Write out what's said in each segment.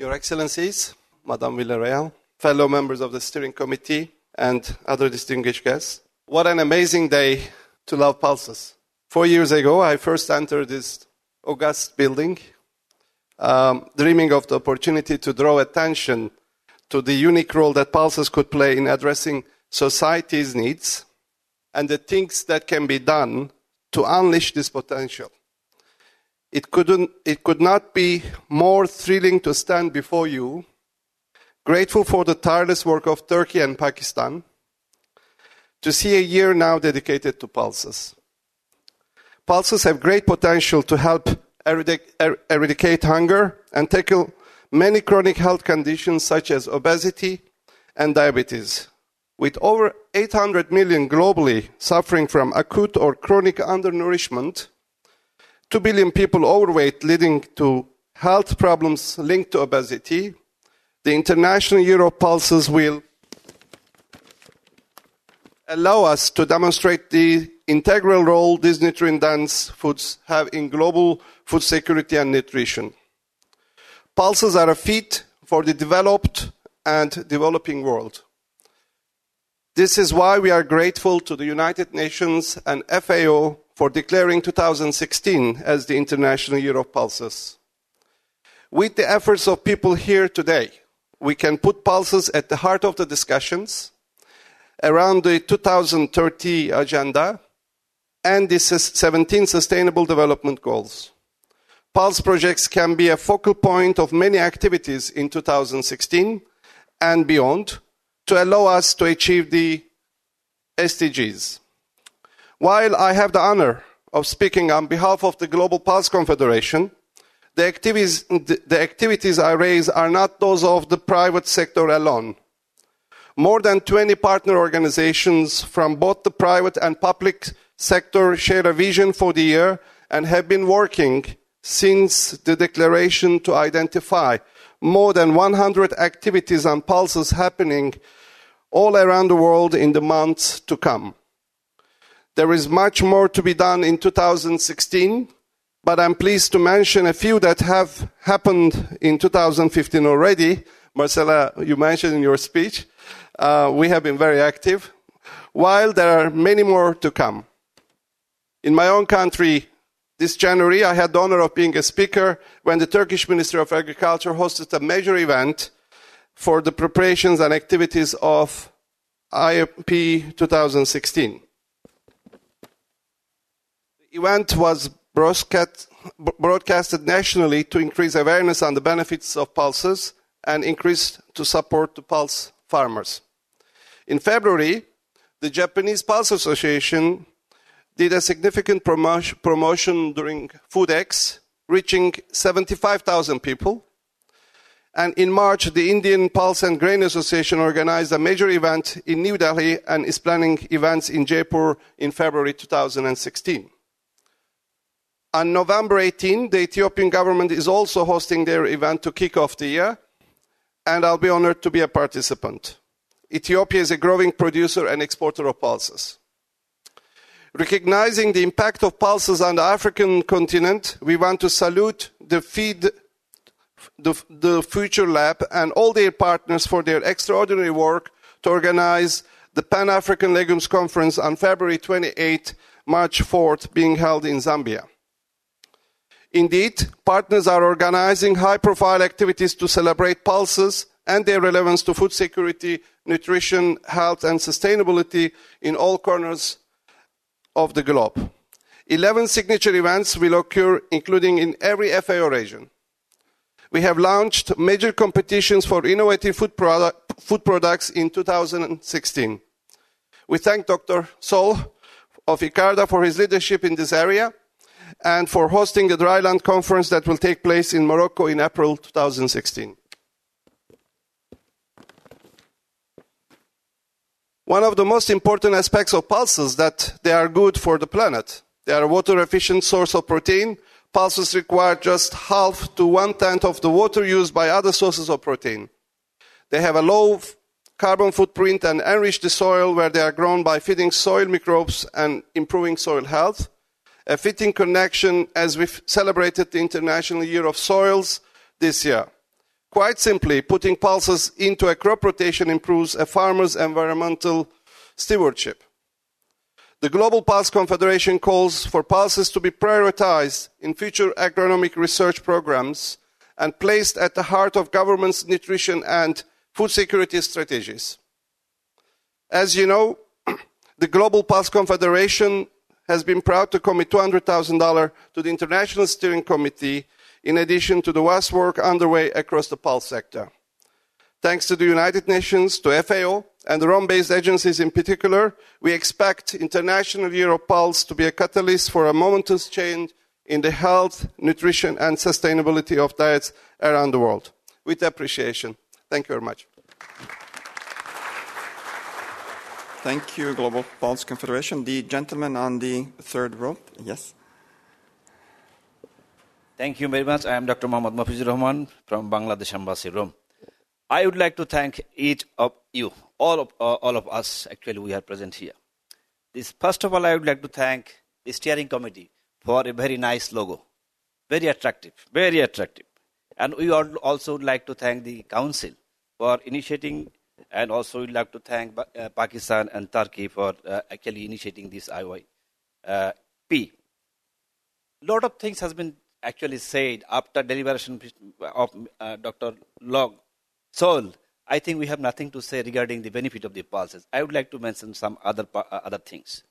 Your Excellencies, Madame Villarreal, fellow members of the steering committee, and other distinguished guests. What an amazing day to love pulses. 4 years ago, I first entered this august building, dreaming of the opportunity to draw attention to the unique role that pulses could play in addressing society's needs and the things that can be done to unleash this potential. It could not be more thrilling to stand before you, grateful for the tireless work of Turkey and Pakistan, to see a year now dedicated to pulses. Pulses have great potential to help eradicate hunger and tackle many chronic health conditions such as obesity and diabetes. With over 800 million globally suffering from acute or chronic undernourishment, 2 billion people overweight leading to health problems linked to obesity, the International Year of Pulses will allow us to demonstrate the integral role these nutrient-dense foods have in global food security and nutrition. Pulses are a feat for the developed and developing world. This is why we are grateful to the United Nations and FAO for declaring 2016 as the International Year of Pulses. With the efforts of people here today, we can put pulses at the heart of the discussions around the 2030 agenda and the 17 Sustainable Development Goals. Pulse projects can be a focal point of many activities in 2016 and beyond to allow us to achieve the SDGs. While I have the honor of speaking on behalf of the Global Pulse Confederation, the activities I raise are not those of the private sector alone. More than 20 partner organizations from both the private and public sector share a vision for the year and have been working since the declaration to identify more than 100 activities and pulses happening all around the world in the months to come. There is much more to be done in 2016, but I'm pleased to mention a few that have happened in 2015 already. Marcela, you mentioned in your speech, we have been very active, while there are many more to come. In my own country, this January, I had the honor of being a speaker when the Turkish Ministry of Agriculture hosted a major event for the preparations and activities of IAP 2016. The event was broadcasted nationally to increase awareness on the benefits of pulses and increase to support the pulse farmers. In February, the Japanese Pulse Association did a significant promotion during FoodX, reaching 75,000 people. And in March, the Indian Pulse and Grain Association organized a major event in New Delhi and is planning events in Jaipur in February 2016. On November 18, the Ethiopian government is also hosting their event to kick off the year, and I'll be honored to be a participant. Ethiopia is a growing producer and exporter of pulses. Recognizing the impact of pulses on the African continent, we want to salute the Future Lab and all their partners for their extraordinary work to organize the Pan-African Legumes Conference on February 28, March 4th, being held in Zambia. Indeed, partners are organizing high-profile activities to celebrate pulses and their relevance to food security, nutrition, health, and sustainability in all corners of the globe. 11 signature events will occur, including in every FAO region. We have launched major competitions for innovative food products in 2016. We thank Dr. Sol of ICARDA for his leadership in this area and for hosting the Dryland Conference that will take place in Morocco in April 2016. One of the most important aspects of pulses is that they are good for the planet. They are a water-efficient source of protein. Pulses require just half to 1/10 of the water used by other sources of protein. They have a low carbon footprint and enrich the soil where they are grown by feeding soil microbes and improving soil health. A fitting connection as we've celebrated the International Year of Soils this year. Quite simply, putting pulses into a crop rotation improves a farmer's environmental stewardship. The Global Pulse Confederation calls for pulses to be prioritized in future agronomic research programs and placed at the heart of government's nutrition and food security strategies. As you know, the Global Pulse Confederation has been proud to commit $200,000 to the International Steering Committee, in addition to the vast work underway across the pulse sector. Thanks to the United Nations, to FAO, and the Rome-based agencies in particular, we expect International Year of Pulse to be a catalyst for a momentous change in the health, nutrition, and sustainability of diets around the world. With appreciation. Thank you very much. Thank you, Global Pulse Confederation. The gentleman on the third row, yes. Thank you very much. I am Dr. Mohammad Mafizur Rahman from Bangladesh Embassy, Rome. I would like to thank each of you, all of us, actually, we are present here. First of all, I would like to thank the steering committee for a very nice logo. Very attractive, very attractive. And we also would like to thank the council for initiating, and also would like to thank Pakistan and Turkey for actually initiating this IYP. Lot of things has been actually said after deliberation of Dr. Log Sol. I think we have nothing to say regarding the benefit of the pulses. I would like to mention some other things.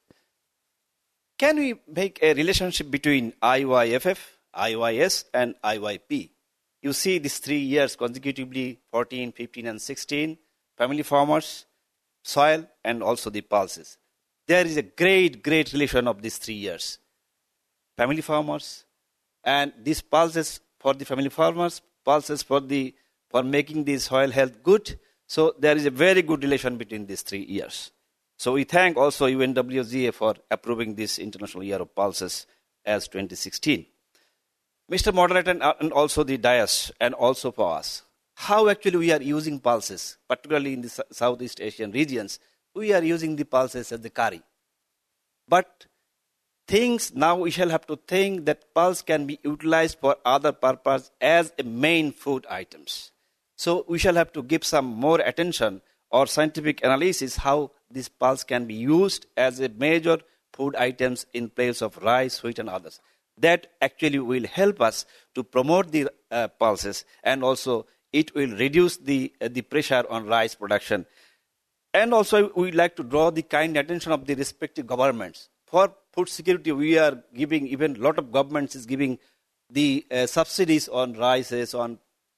Can we make a relationship between IYFF, IYS, and IYP? You see these 3 years consecutively, 14, 15, and 16, family farmers, soil, and also the pulses. There is a great relation of these 3 years. Family farmers, and these pulses for the family farmers, pulses for making the soil health good. So there is a very good relation between these 3 years. So we thank also UNWGA for approving this International Year of Pulses as 2016. Mr. Moderator and also the dais and also for us, how actually we are using pulses, particularly in the Southeast Asian regions, we are using the pulses as the curry. But now we shall have to think that pulse can be utilized for other purpose as a main food items. So we shall have to give some more attention or scientific analysis how this pulse can be used as a major food items in place of rice, wheat, and others. That actually will help us to promote the pulses, and also it will reduce the pressure on rice production. And also we would like to draw the kind attention of the respective governments. For food security, we are giving, even a lot of governments is giving the subsidies on rices, on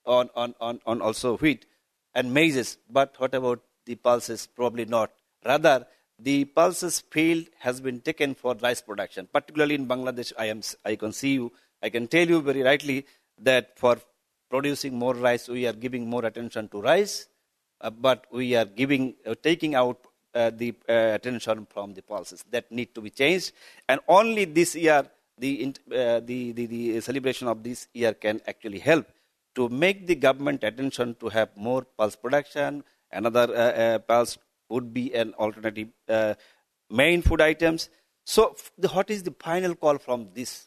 also wheat and maize. But what about the pulses? Probably not. Rather, the pulses field has been taken for rice production. Particularly in Bangladesh, I can tell you very rightly that for producing more rice, we are giving more attention to rice, but we are taking out the attention from the pulses. That need to be changed. And only this year, the celebration of this year can actually help to make the government attention to have more pulse production. Another pulse would be an alternative main food items. So what is the final call from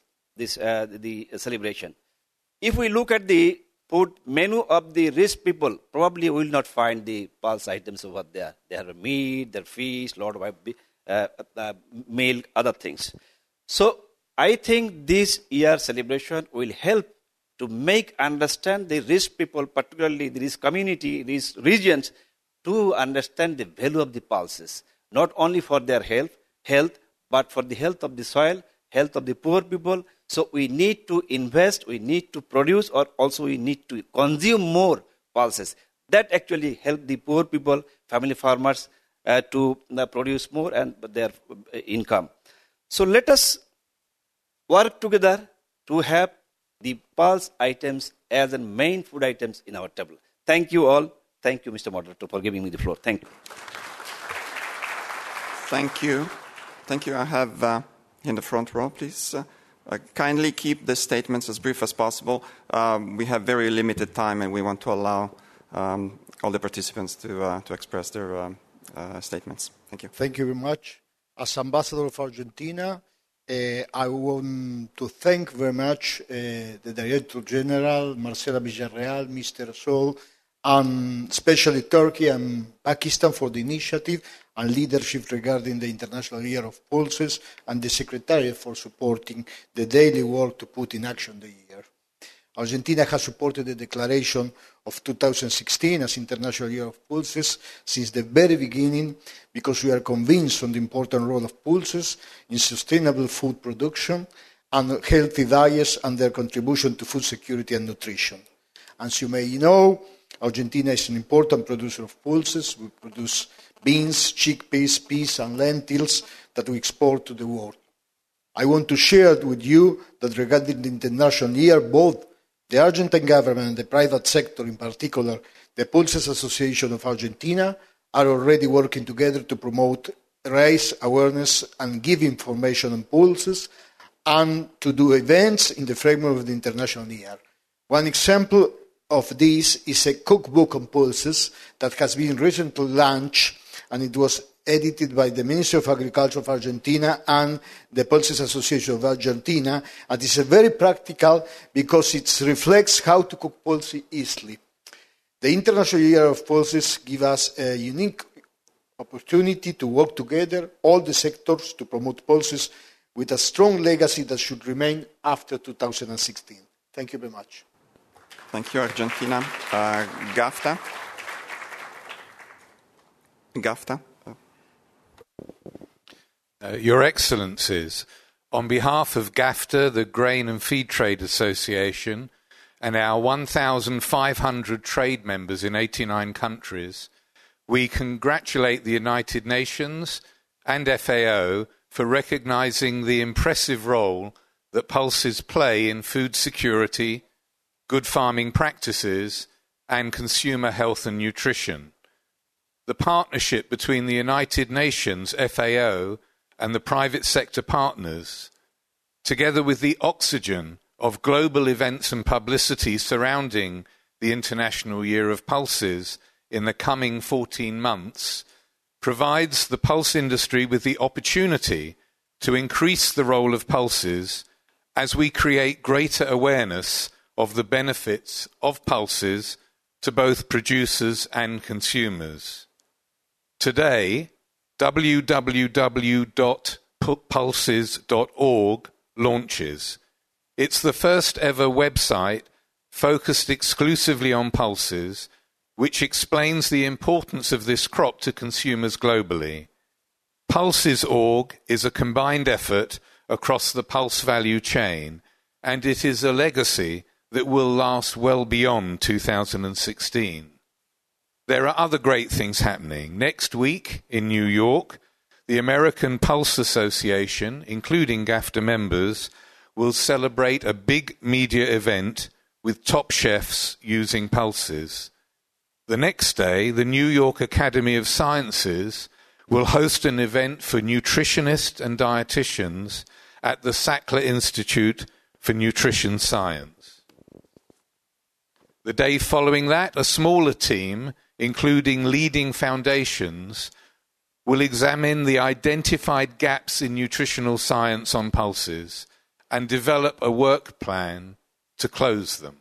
the celebration? If we look at the food menu of the rich people, probably we will not find the pulse items over there. They have meat, their fish, lot of milk, other things. So I think this year celebration will help to make understand the rich people, particularly this community, these regions, to understand the value of the pulses, not only for their health, but for the health of the soil, health of the poor people. So we need to invest, we need to produce, or also we need to consume more pulses. That actually help the poor people, family farmers, to produce more and their income. So let us work together to have the pulse items as the main food items in our table. Thank you all. Thank you, Mr. Moderator, for giving me the floor. Thank you. Thank you. Thank you. I have in the front row, please. Kindly keep the statements as brief as possible. We have very limited time, and we want to allow all the participants to express their statements. Thank you. Thank you very much. As Ambassador of Argentina, I want to thank very much the Director General, Marcela Villarreal, Mr. Sol, and especially Turkey and Pakistan for the initiative and leadership regarding the International Year of Pulses, and the Secretariat for supporting the daily work to put in action the year. Argentina has supported the declaration of 2016 as International Year of Pulses since the very beginning, because we are convinced on the important role of pulses in sustainable food production and healthy diets and their contribution to food security and nutrition. As you may know, Argentina is an important producer of pulses. We produce beans, chickpeas, peas, and lentils that we export to the world. I want to share with you that regarding the International Year, both the Argentine government and the private sector, in particular the Pulses Association of Argentina, are already working together to promote, raise awareness and give information on pulses, and to do events in the framework of the International Year. One example of this is a cookbook on pulses that has been recently launched, and it was edited by the Ministry of Agriculture of Argentina and the Pulses Association of Argentina, and it's very practical because it reflects how to cook pulses easily. The International Year of Pulses gives us a unique opportunity to work together, all the sectors, to promote pulses with a strong legacy that should remain after 2016. Thank you very much. Thank you, Argentina. GAFTA. Your Excellencies, on behalf of GAFTA, the Grain and Feed Trade Association, and our 1,500 trade members in 89 countries, we congratulate the United Nations and FAO for recognizing the impressive role that pulses play in food security, good farming practices, and consumer health and nutrition. The partnership between the United Nations, FAO, and the private sector partners, together with the oxygen of global events and publicity surrounding the International Year of Pulses in the coming 14 months, provides the pulse industry with the opportunity to increase the role of pulses as we create greater awareness of the benefits of pulses to both producers and consumers. Today, www.pulses.org launches. It's the first ever website focused exclusively on pulses, which explains the importance of this crop to consumers globally. Pulses.org is a combined effort across the pulse value chain, and it is a legacy that will last well beyond 2016. There are other great things happening. Next week in New York, the American Pulse Association, including GAFTA members, will celebrate a big media event with top chefs using pulses. The next day, the New York Academy of Sciences will host an event for nutritionists and dietitians at the Sackler Institute for Nutrition Science. The day following that, a smaller team, including leading foundations, will examine the identified gaps in nutritional science on pulses and develop a work plan to close them.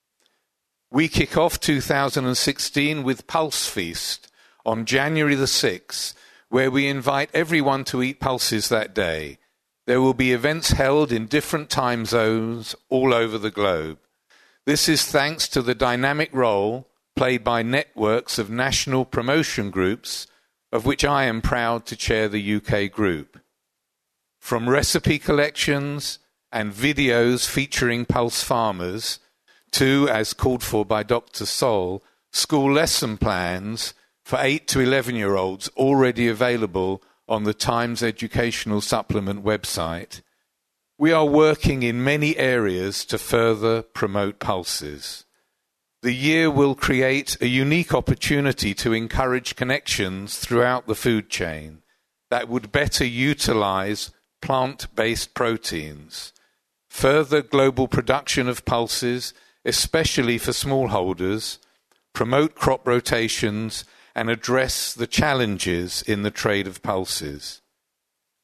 We kick off 2016 with Pulse Feast on January the 6th, where we invite everyone to eat pulses that day. There will be events held in different time zones all over the globe. This is thanks to the dynamic role played by networks of national promotion groups, of which I am proud to chair the UK group. From recipe collections and videos featuring pulse farmers to, as called for by Dr. Sol, school lesson plans for 8 to 11-year-olds already available on the Times Educational Supplement website, we are working in many areas to further promote pulses. The year will create a unique opportunity to encourage connections throughout the food chain that would better utilize plant-based proteins, further global production of pulses, especially for smallholders, promote crop rotations, and address the challenges in the trade of pulses.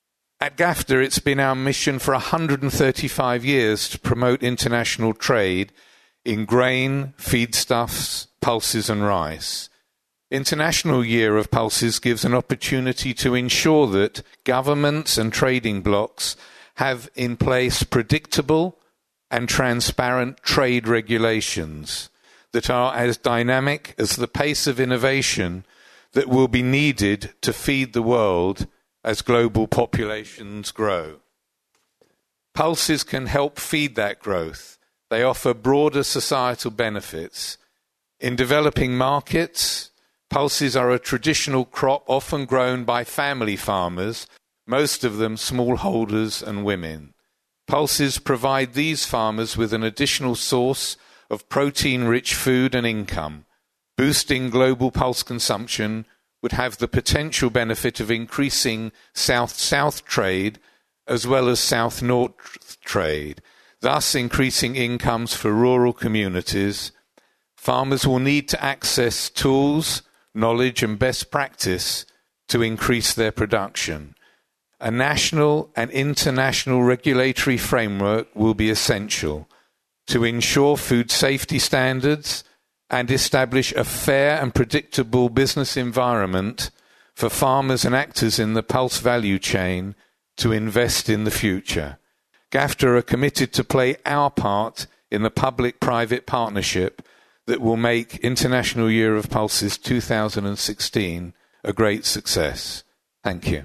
At GAFTA, it's been our mission for 135 years to promote international trade in grain, feedstuffs, pulses and rice. International Year of Pulses gives an opportunity to ensure that governments and trading blocs have in place predictable and transparent trade regulations that are as dynamic as the pace of innovation that will be needed to feed the world as global populations grow. Pulses can help feed that growth. They offer broader societal benefits. In developing markets, pulses are a traditional crop often grown by family farmers, most of them smallholders and women. Pulses provide these farmers with an additional source of protein-rich food and income. Boosting global pulse consumption would have the potential benefit of increasing South-South trade as well as South-North trade, thus increasing incomes for rural communities. Farmers will need to access tools, knowledge and best practice to increase their production. A national and international regulatory framework will be essential to ensure food safety standards and establish a fair and predictable business environment for farmers and actors in the pulse value chain to invest in the future. GAFTA are committed to play our part in the public-private partnership that will make International Year of Pulses 2016 a great success. Thank you.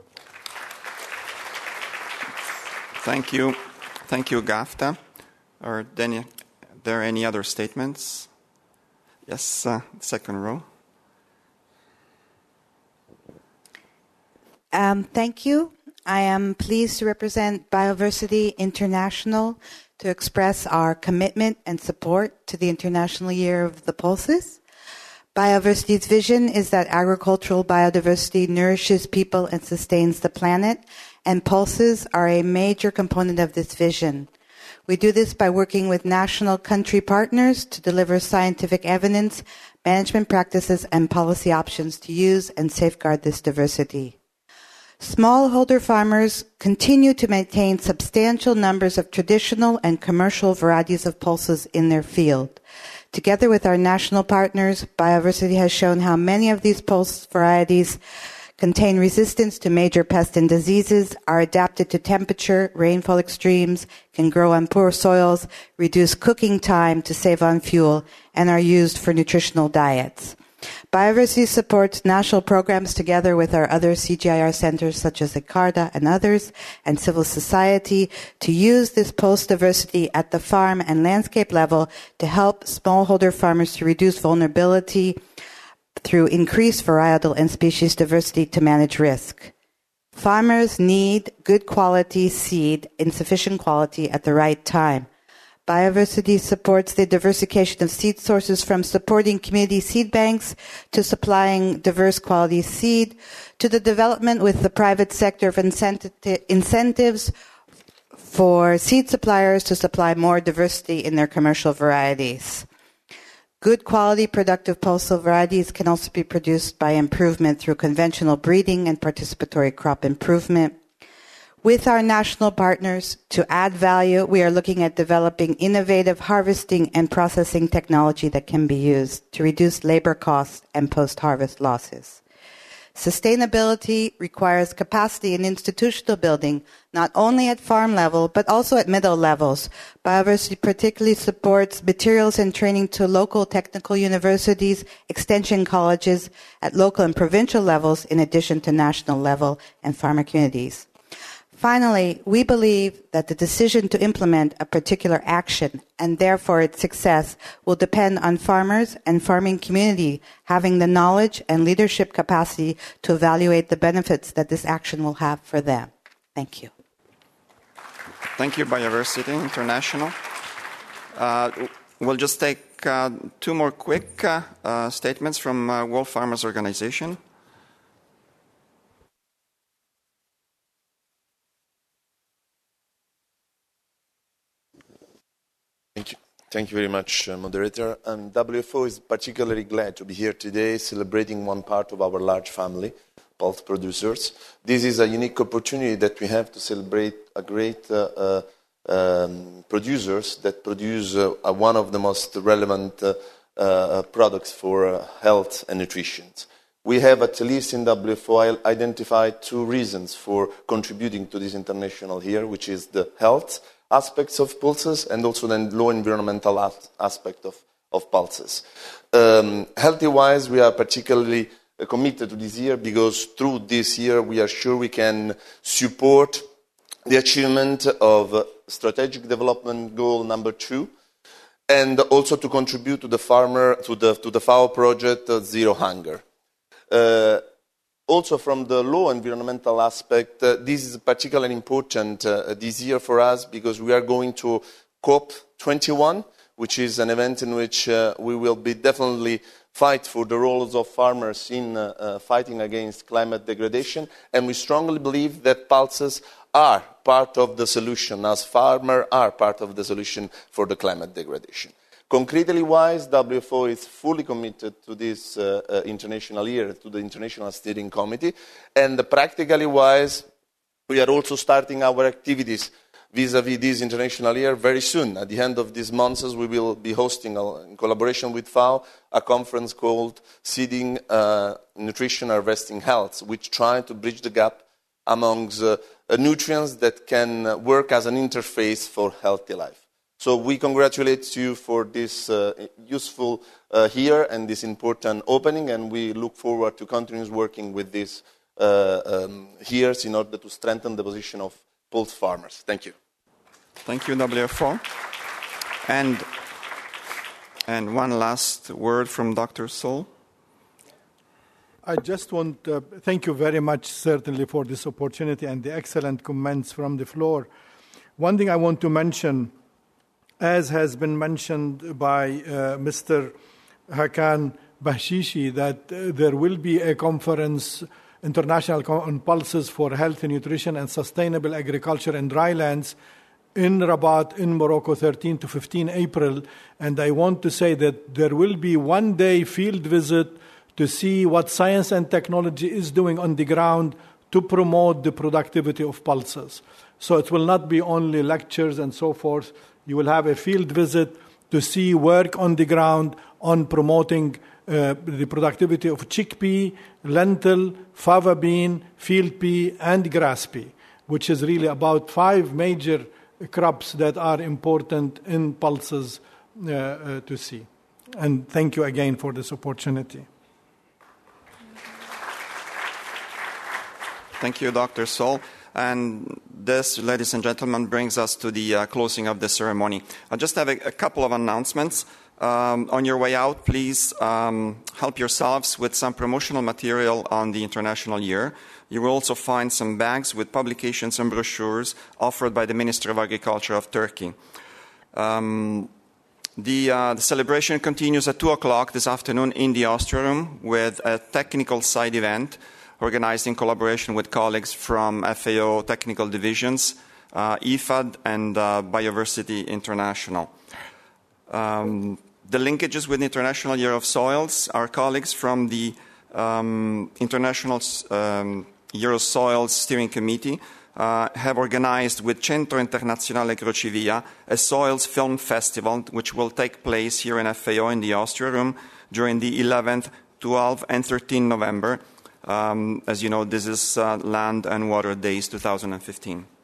Thank you. Thank you, GAFTA. Are there any other statements? Yes, second row. Thank you. I am pleased to represent Biodiversity International to express our commitment and support to the International Year of the Pulses. Biodiversity's vision is that agricultural biodiversity nourishes people and sustains the planet, and pulses are a major component of this vision. We do this by working with national country partners to deliver scientific evidence, management practices, and policy options to use and safeguard this diversity. Smallholder farmers continue to maintain substantial numbers of traditional and commercial varieties of pulses in their field. Together with our national partners, Biodiversity has shown how many of these pulse varieties contain resistance to major pests and diseases, are adapted to temperature, rainfall extremes, can grow on poor soils, reduce cooking time to save on fuel, and are used for nutritional diets. Biodiversity supports national programs together with our other CGIAR centers such as ICARDA and others, and civil society to use this pulse diversity at the farm and landscape level to help smallholder farmers to reduce vulnerability through increased varietal and species diversity to manage risk. Farmers need good quality seed in sufficient quality at the right time. Biodiversity supports the diversification of seed sources from supporting community seed banks to supplying diverse quality seed to the development with the private sector of incentives for seed suppliers to supply more diversity in their commercial varieties. Good quality productive pulsal varieties can also be produced by improvement through conventional breeding and participatory crop improvement. With our national partners, to add value, we are looking at developing innovative harvesting and processing technology that can be used to reduce labor costs and post-harvest losses. Sustainability requires capacity and institutional building, not only at farm level, but also at middle levels. Biodiversity particularly supports materials and training to local technical universities, extension colleges at local and provincial levels, in addition to national level and farmer communities. Finally, we believe that the decision to implement a particular action and therefore its success will depend on farmers and farming community having the knowledge and leadership capacity to evaluate the benefits that this action will have for them. Thank you. Thank you, Biodiversity International. We'll just take two more quick statements from World Farmers Organization. Thank you very much, Moderator. And WFO is particularly glad to be here today celebrating one part of our large family, pulse producers. This is a unique opportunity that we have to celebrate a great producers that produce one of the most relevant products for health and nutrition. We have, at least in WFO, identified 2 reasons for contributing to this international year, which is the health aspects of pulses and also the low environmental aspect of pulses. Healthy-wise, we are particularly committed to this year because through this year we are sure we can support the achievement of strategic development goal number 2, and also to contribute to the FAO project Zero Hunger. Also from the low environmental aspect, this is particularly important this year for us because we are going to COP21, which is an event in which we will be definitely fight for the roles of farmers in fighting against climate degradation, and we strongly believe that pulses are part of the solution, as farmers are part of the solution for the climate degradation. Concretely wise, WFO is fully committed to this international year, to the International Steering Committee, and practically wise, we are also starting our activities vis-à-vis this international year very soon. At the end of this month, we will be hosting, in collaboration with FAO, a conference called Seeding Nutrition Harvesting Health, which tries to bridge the gap amongst nutrients that can work as an interface for healthy life. So we congratulate you for this useful year and this important opening, and we look forward to continuing working with these years in order to strengthen the position of pulse farmers. Thank you. Thank you, WFO. And one last word from Dr. Sol. I just want to thank you very much, certainly, for this opportunity and the excellent comments from the floor. One thing I want to mention, as has been mentioned by Mr. Hakan Bahshishi, that there will be a conference, international on pulses for health and nutrition and sustainable agriculture in drylands in Rabat, in Morocco, 13 to 15 April. And I want to say that there will be one-day field visit to see what science and technology is doing on the ground to promote the productivity of pulses. So it will not be only lectures and so forth. You will have a field visit to see work on the ground on promoting the productivity of chickpea, lentil, fava bean, field pea, and grass pea, which is really about 5 major crops that are important in pulses to see. And thank you again for this opportunity. Thank you, Dr. Sol. And this, ladies and gentlemen, brings us to the closing of the ceremony. I just have a couple of announcements. On your way out, please help yourselves with some promotional material on the International Year. You will also find some bags with publications and brochures offered by the Ministry of Agriculture of Turkey. The celebration continues at 2 o'clock this afternoon in the Austria Room with a technical side event organized in collaboration with colleagues from FAO technical divisions, IFAD, and Biodiversity International. The linkages with the International Year of Soils, our colleagues from the International Year of Soils Steering Committee have organized with Centro Internazionale Crocevia a soils film festival which will take place here in FAO in the Austria Room during the 11th, 12th, and 13th November. As you know, this is Land and Water Days 2015.